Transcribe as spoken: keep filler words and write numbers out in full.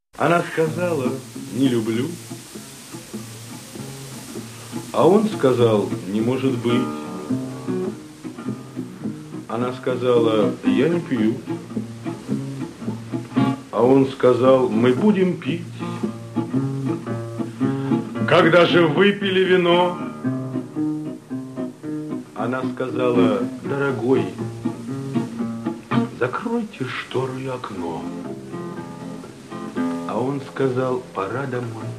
Она сказала, не люблю. А он сказал, не может быть. Она сказала, я не пью. А он сказал, мы будем пить. Когда же выпили вино, она сказала, дорогой, закройте штору и окно. А он сказал, пора домой.